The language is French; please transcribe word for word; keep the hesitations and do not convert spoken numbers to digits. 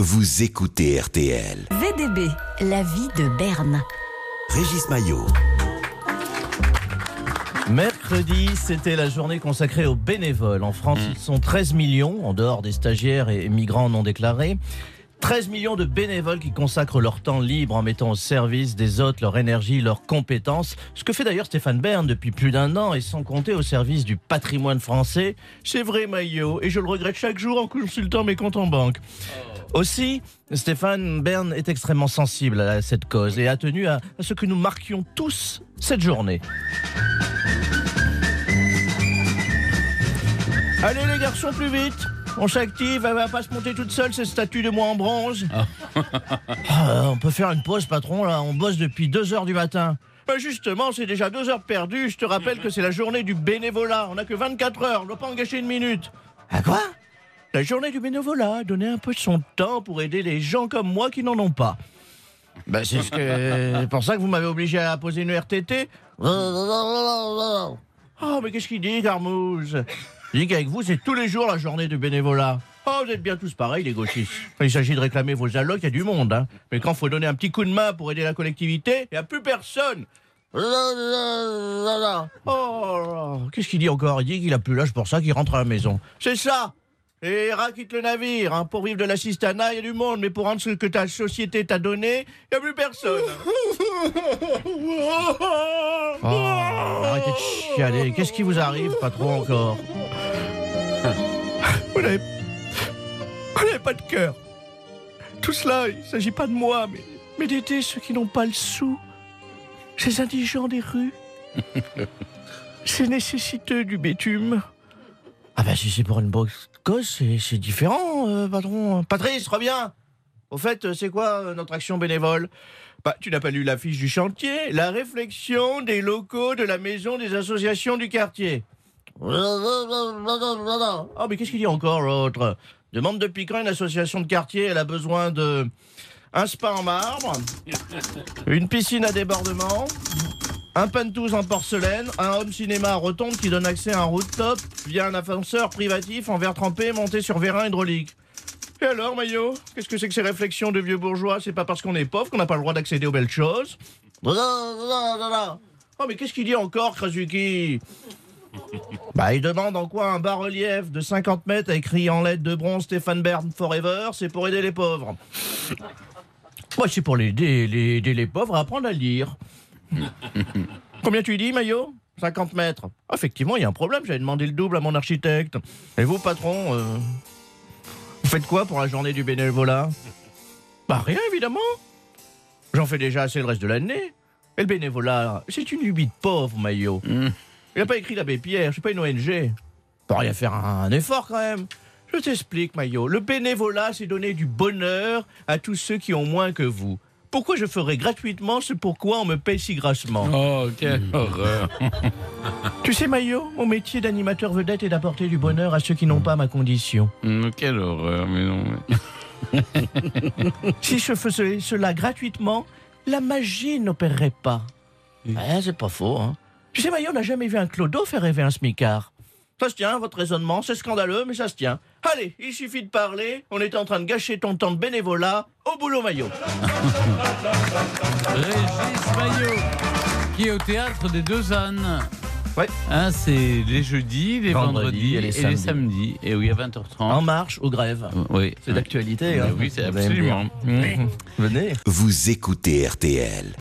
Vous écoutez R T L. V D B, la vie de Berne. Régis Maillot. Mercredi, c'était la journée consacrée aux bénévoles. En France, ils sont treize millions, en dehors des stagiaires et migrants non déclarés. treize millions de bénévoles qui consacrent leur temps libre en mettant au service des autres leur énergie, leurs compétences. Ce que fait d'ailleurs Stéphane Bern depuis plus d'un an et sans compter au service du patrimoine français. C'est vrai, Maillot, et je le regrette chaque jour en consultant mes comptes en banque. Aussi, Stéphane Bern est extrêmement sensible à cette cause et a tenu à, à ce que nous marquions tous cette journée. Allez les garçons, plus vite! On s'active, elle va pas se monter toute seule, cette statue de moi en bronze. Ah, on peut faire une pause, patron, là, on bosse depuis deux heures du matin. Ben justement, c'est déjà deux heures perdues, je te rappelle que c'est la journée du bénévolat. On n'a que vingt-quatre heures, on ne doit pas en gâcher une minute. À quoi? La journée du bénévolat, donner un peu de son temps pour aider les gens comme moi qui n'en ont pas. Ben c'est ce que... c'est pour ça que vous m'avez obligé à poser une R T T. Oh, mais qu'est-ce qu'il dit, Carmouze? Il dit qu'avec vous, c'est tous les jours la journée du bénévolat. Oh, vous êtes bien tous pareils, les gauchistes. Quand il s'agit de réclamer vos allocs, il y a du monde. Hein. Mais quand il faut donner un petit coup de main pour aider la collectivité, il n'y a plus personne. Oh, qu'est-ce qu'il dit encore? Il dit qu'il a plus l'âge pour ça, qu'il rentre à la maison. C'est ça. Et Ra quitte le navire. Hein. Pour vivre de l'assistanat, il y a du monde. Mais pour rendre ce que ta société t'a donné, il n'y a plus personne. Oh, arrêtez de chialer. Qu'est-ce qui vous arrive, patron, encore? Vous n'avez... Vous n'avez pas de cœur. Tout cela, il ne s'agit pas de moi, mais, mais d'aider ceux qui n'ont pas le sou. Ces indigents des rues. Ces nécessiteux du bitume. Ah ben si c'est pour une bonne cause, c'est, c'est différent, euh, patron. Patrice, reviens. Au fait, c'est quoi euh, notre action bénévole? Bah, tu n'as pas lu l'affiche du chantier? La réflexion des locaux de la maison des associations du quartier. Oh, mais qu'est-ce qu'il dit encore, l'autre? Demande depuis quand une association de quartier, elle a besoin de... un spa en marbre, une piscine à débordement, un penthouse en porcelaine, un home cinéma à rotonde qui donne accès à un rooftop via un ascenseur privatif en verre trempé monté sur vérin hydraulique. Et alors, Maillot, qu'est-ce que c'est que ces réflexions de vieux bourgeois? C'est pas parce qu'on est pauvre qu'on n'a pas le droit d'accéder aux belles choses? Oh, mais qu'est-ce qu'il dit encore, Krasuki? Bah, il demande en quoi un bas-relief de cinquante mètres écrit en lettres de bronze Stéphane Bern Forever, c'est pour aider les pauvres. Moi, c'est pour aider les, les, les pauvres à apprendre à lire. Combien tu dis, Maillot? cinquante mètres. Ah, effectivement, il y a un problème, j'avais demandé le double à mon architecte. Et vous, patron, euh, vous faites quoi pour la journée du bénévolat? Bah, rien, évidemment. J'en fais déjà assez le reste de l'année. Et le bénévolat, c'est une lubie de pauvre, Maillot. Mm. Il n'a pas écrit l'abbé Pierre, je suis pas une O N G. Faut rien faire un, un effort quand même. Je t'explique, Maillot. Le bénévolat, c'est donner du bonheur à tous ceux qui ont moins que vous. Pourquoi je ferais gratuitement ce pourquoi on me paye si grassement? Oh, quelle horreur. Tu sais, Maillot, mon métier d'animateur vedette est d'apporter du bonheur à ceux qui n'ont pas ma condition. Mmh, quelle horreur, mais non. Mais... Si je faisais cela gratuitement, la magie n'opérerait pas. Mmh. Eh, c'est pas faux, hein. Tu sais, Maillot, on n'a jamais vu un clodo faire rêver un smicard. Ça se tient, votre raisonnement, c'est scandaleux, mais ça se tient. Allez, il suffit de parler, on est en train de gâcher ton temps de bénévolat. Au boulot, Maillot. Régis Maillot, qui est au théâtre des Deux Ânes. Ouais. Hein, c'est les jeudis, les vendredis, vendredis et, les, et samedis. les samedis. Et oui, à vingt heures trente. En marche ou grève. Oui. C'est d'actualité. Hein. Oui, c'est absolument. Venez. Vous écoutez R T L.